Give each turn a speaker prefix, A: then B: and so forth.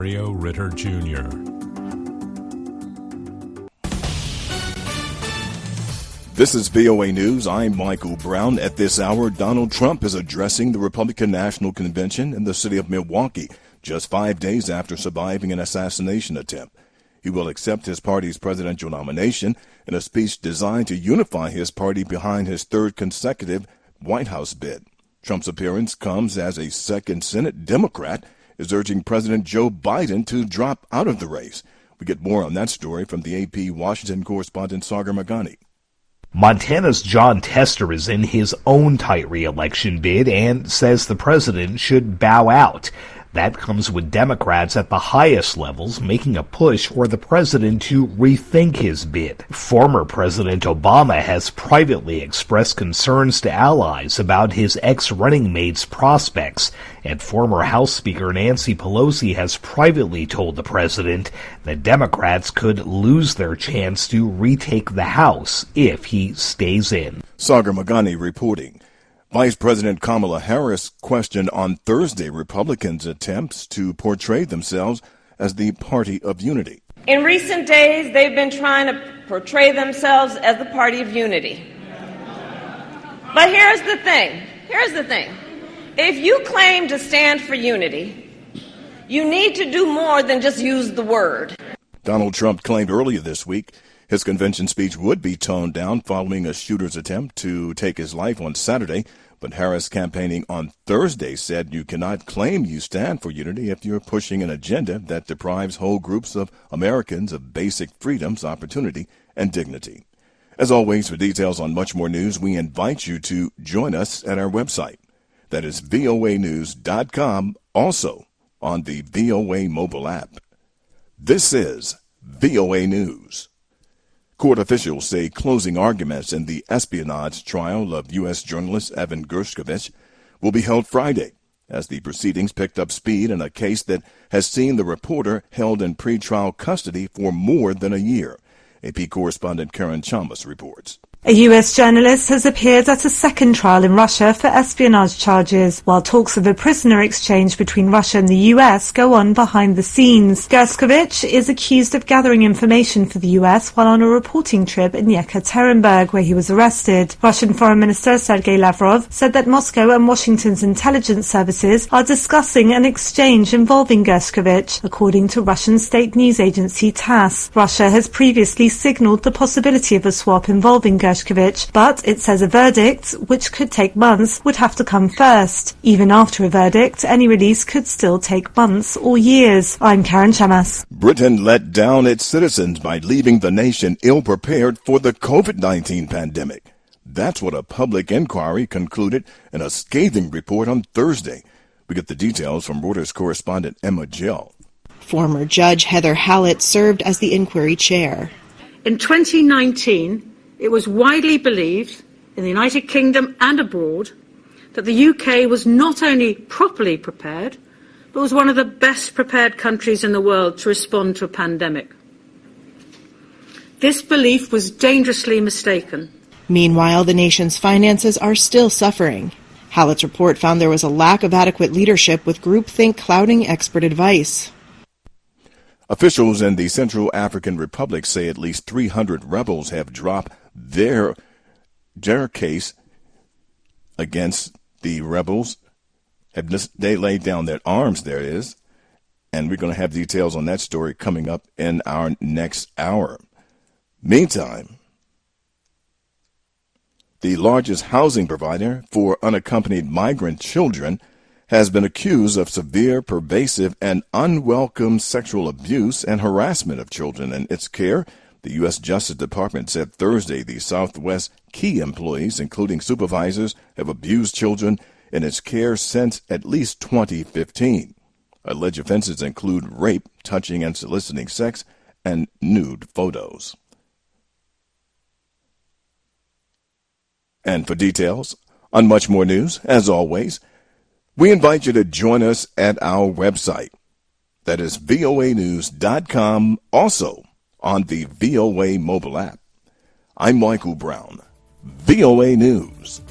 A: Mario Ritter Jr.
B: This is VOA News. I'm Michael Brown. At this hour, Donald Trump is addressing the Republican National Convention in the city of Milwaukee, just 5 days after surviving an assassination attempt. He will accept his party's presidential nomination in a speech designed to unify his party behind his third consecutive White House bid. Trump's appearance comes as a second Senate Democrat is urging President Joe Biden to drop out of the race. We get more on that story from the AP Washington correspondent Sagar Magani.
C: Montana's Jon Tester is in his own tight re-election bid and says the president should bow out. That comes with Democrats at the highest levels making a push for the president to rethink his bid. Former President Obama has privately expressed concerns to allies about his ex-running mate's prospects, and former House Speaker Nancy Pelosi has privately told the president that Democrats could lose their chance to retake the House if he stays in.
B: Sagar Magani reporting. Vice President Kamala Harris questioned on Thursday Republicans' attempts to portray themselves as the party of unity.
D: In recent days, they've been trying to portray themselves as the party of unity. But here's the thing. If you claim to stand for unity, you need to do more than just use the word.
B: Donald Trump claimed earlier this week his convention speech would be toned down following a shooter's attempt to take his life on Saturday, but Harris, campaigning on Thursday, said you cannot claim you stand for unity if you're pushing an agenda that deprives whole groups of Americans of basic freedoms, opportunity, and dignity. As always, for details on much more news, we invite you to join us at our website. That is voanews.com, also on the VOA mobile app. This is VOA News. Court officials say closing arguments in the espionage trial of U.S. journalist Evan Gershkovich will be held Friday, as the proceedings picked up speed in a case that has seen the reporter held in pretrial custody for more than a year. AP correspondent Karen Chalmers reports.
E: A U.S. journalist has appeared at a second trial in Russia for espionage charges, while talks of a prisoner exchange between Russia and the U.S. go on behind the scenes. Gershkovich is accused of gathering information for the U.S. while on a reporting trip in Yekaterinburg, where he was arrested. Russian Foreign Minister Sergei Lavrov said that Moscow and Washington's intelligence services are discussing an exchange involving Gershkovich, according to Russian state news agency TASS. Russia has previously signaled the possibility of a swap involving Gershkovich, but it says a verdict, which could take months, would have to come first. Even after a verdict, any release could still take months or years. I'm Karen Chamas.
B: Britain let down its citizens by leaving the nation ill-prepared for the COVID-19 pandemic. That's what a public inquiry concluded in a scathing report on Thursday. We get the details from Reuters correspondent Emma Jill.
F: Former Judge Heather Hallett served as the inquiry chair.
G: In 2019, it was widely believed in the United Kingdom and abroad that the UK was not only properly prepared, but was one of the best prepared countries in the world to respond to a pandemic. This belief was dangerously mistaken.
F: Meanwhile, the nation's finances are still suffering. Hallett's report found there was a lack of adequate leadership, with groupthink clouding expert advice.
B: Officials in the Central African Republic say at least 300 rebels have dropped their case against the rebels. They laid down their arms, there it is. And we're going to have details on that story coming up in our next hour. Meantime, the largest housing provider for unaccompanied migrant children has been accused of severe, pervasive, and unwelcome sexual abuse and harassment of children in its care. The U.S. Justice Department said Thursday the Southwest key employees, including supervisors, have abused children in its care since at least 2015. Alleged offenses include rape, touching and soliciting sex, and nude photos. And for details on much more news, as always, we invite you to join us at our website. That is voanews.com, also on the VOA mobile app. I'm Michael Brown, VOA News.